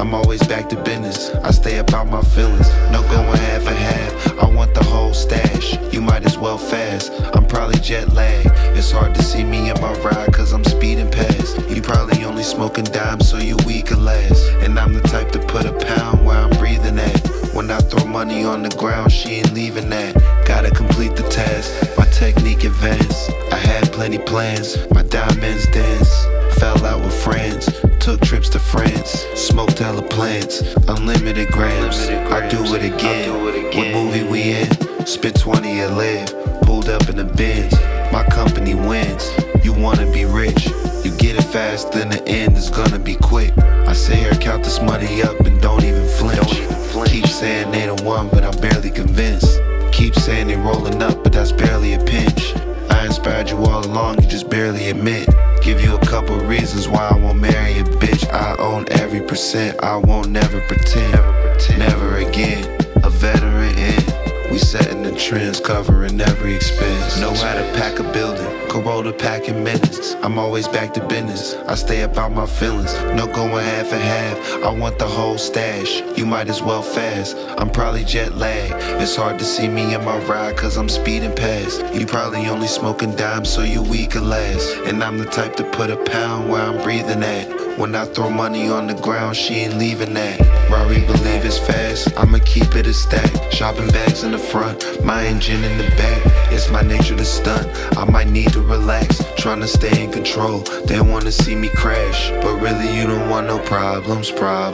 I'm always back to business. I stay about my feelings. No going half and half. I want the whole stash. You might as well fast. I'm probably jet lag. It's hard to see me in my ride cause I'm speeding past. You probably only smoking dimes so you weak can last. And I'm the type to put a pound where I'm breathing at. When I throw money on the ground, she ain't leaving that. Gotta complete the task, my technique advanced. I had plenty plans, my diamonds dance. Fell out with friends, took trips to France. Smoked hella plants, unlimited grams. I do it again, what movie we in? Spent 20 a live, pulled up in the Benz. My company wins, you wanna be rich. You get it fast, then the end is gonna be quick. I sit here, count this money up and don't even flinch. Keep saying they the one, but I'm barely convinced. Keep saying they rolling up, but that's barely a pinch. I inspired you all along, you just barely admit. Give you a couple reasons why I won't marry a bitch. I own every percent, I won't never pretend. Never again, a veteran in. We setting the trends, covering every expense. Know how to pack a building, Corolla packing minutes. I'm always back to business, I stay about my feelings. No going half and half, I want the whole stash. You might as well fast, I'm probably jet lag. It's hard to see me in my ride cause I'm speeding past. You probably only smoking dimes so you weak can last. And I'm the type to put a pound where I'm breathing at. When I throw money on the ground, she ain't leaving that. Rari believe it's fast, I'ma keep it a stack. Shopping bags in the front, my engine in the back. It's my nature to stunt, I might need to relax. Trying to stay in control, they wanna see me crash. But really you don't want no problems.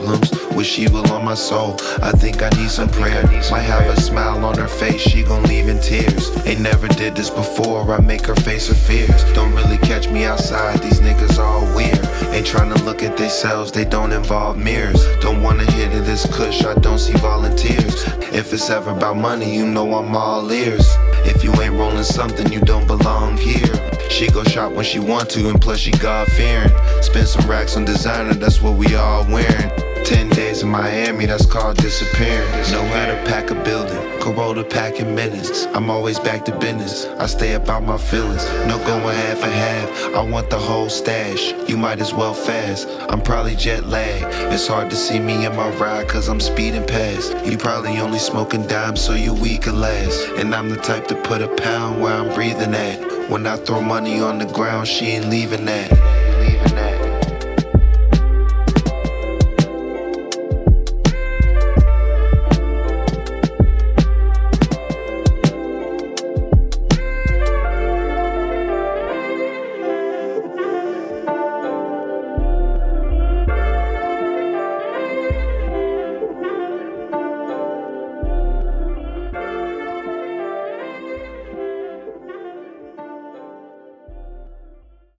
Wish evil on my soul, I think I need some prayer. Might have a smile on her face, she gon' leave in tears. Ain't never did this before, I make her face her fears. Don't really catch me outside, these niggas all weird. Ain't tryna look at themselves, they don't involve mirrors. Don't wanna hit it this cush, I don't see volunteers. If it's ever about money, you know I'm all ears. If you ain't rolling something, you don't belong here. She go shop when she want to, and plus she God-fearing. Spend some racks on designer, that's what we all wearing. 10 days in Miami, that's called disappearing. Know how to pack a building, Corolla packing minutes. I'm always back to business, I stay about my feelings. No going half and half, I want the whole stash. You might as well fast, I'm probably jet lag. It's hard to see me in my ride cause I'm speeding past. You probably only smoking dimes so you weak can last. And I'm the type to put a pound where I'm breathing at. When I throw money on the ground, she ain't leaving that.